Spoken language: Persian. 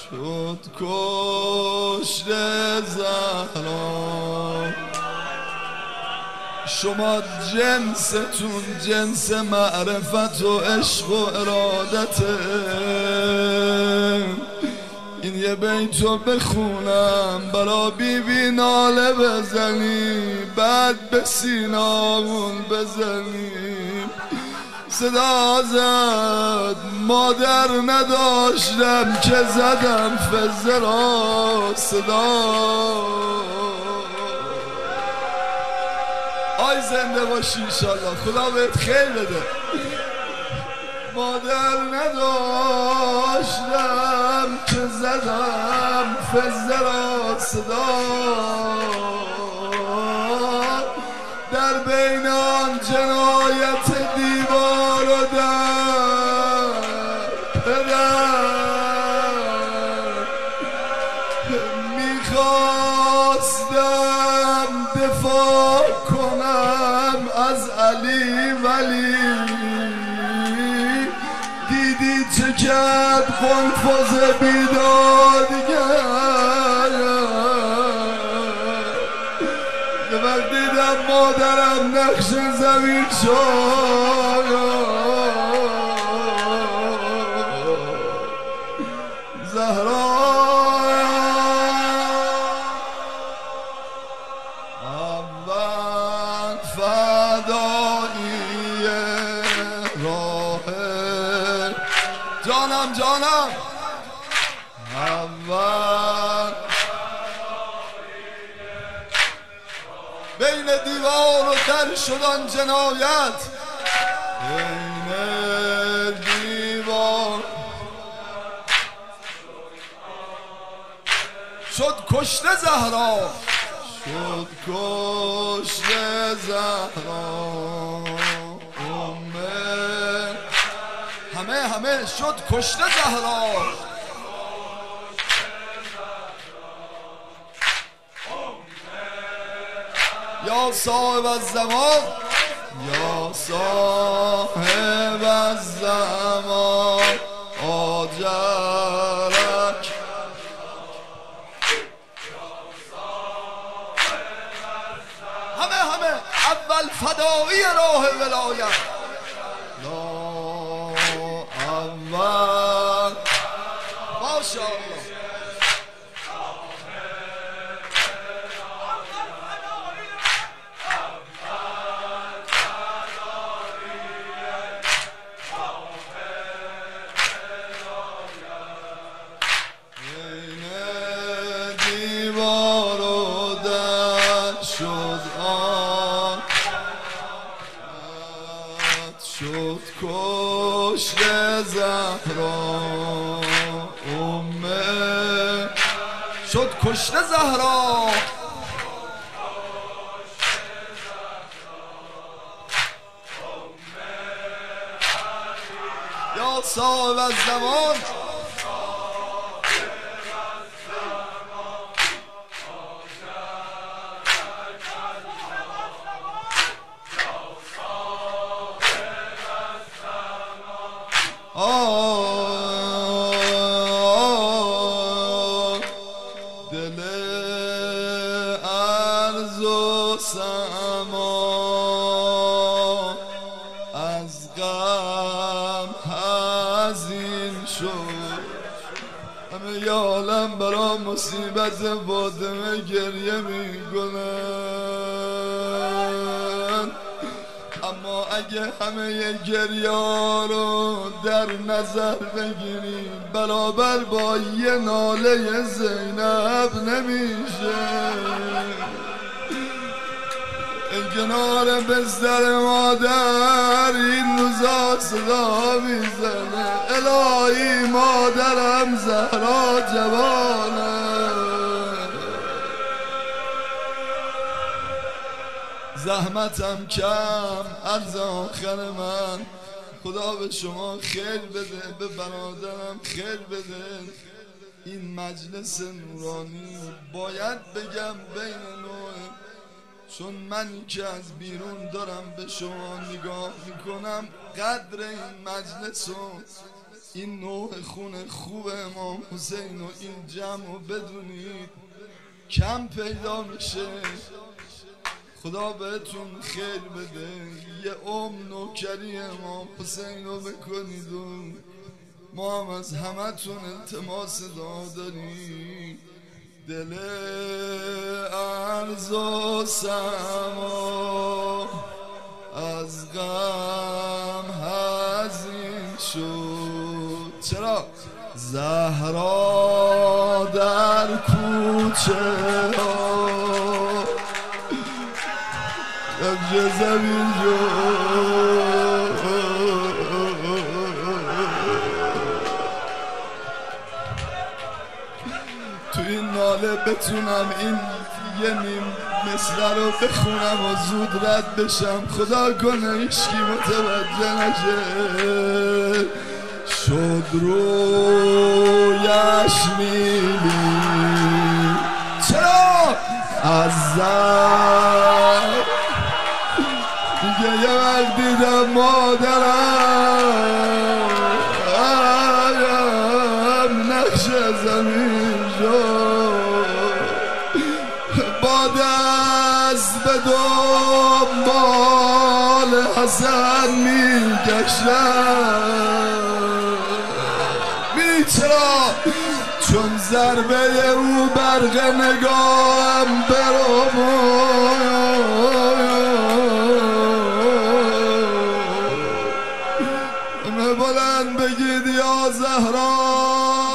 شد کشته زهرا. شما جنستون جنس معرفت و عشق و ارادته. این یه بیتو بخونم برا بیبی ناله بزنی، بعد به سینامون بزنی. صدا زد مادر نداشتم که زدم فزه را صدا. آی زنده باشی انشالله، خدا بهت خیر بده. مادر نداشتم که زدم فزه را صدا. در بین آن جنایت دیوار و در پدر میخواستم دفاع کنم از علی، ولی دیدی چه کرد قنفذ بیدادگر. یه وقت دیدم مادرم نقش زمین شد. زهرا اول فدایی راه جانم جانم. اول بین دیوار و در شدن جنایت. بین دیوار شد کشته زهرا. شد کشته زهرا. همه شد کشته زهرا. یا صاحب الزمان، یا صاحب الزمان آجرک. همه اول فدایی راه ولایت. اول ماشاءالله. شد کشته زهرا. شد کشته زهرا. یا صاحب الزمان، دل ارز و سما از غم حزین شد. همه یالم برا مصیبت فاطمه گریه میکنن. اما اگه همه گریه رو در نظر بگیری برابر با یه ناله زینب نمیشه. کنار بستر مادر این روزا صدا میزنه الهی مادرم زهرا جوانه. زحمتم کم عرض آخر من، خدا به شما خیر بده، به برادرم خیر بده. این مجلس نورانی باید بگم بین نوع، چون منی که از بیرون دارم به شما نگاه میکنم قدر این مجلس رو این نوع خون خوب امام حسین و این جمع و بدونید کم پیدا میشه. خدا بهتون خیر بده، یه نوکری امام حسین رو بکنید و ما هم از همتون التماس دعا داریم. دل ارض و سما از غم حزین شد. چرا؟ زهرا در کوچه ها زمین شد. تو این ناله بتونم این یه نیم مثل رو بخونم و زود رد بشم، خدا کنه هیچکی متوجه نشه. شد رویش نیلی چرا از زن میگه یه وقت دیدم مادرم نقش زمین شد، با دست به دنبال حسن میگشتم. چرا؟ چون ضربه او برق نگاهم همه بلند بگید یا زهرا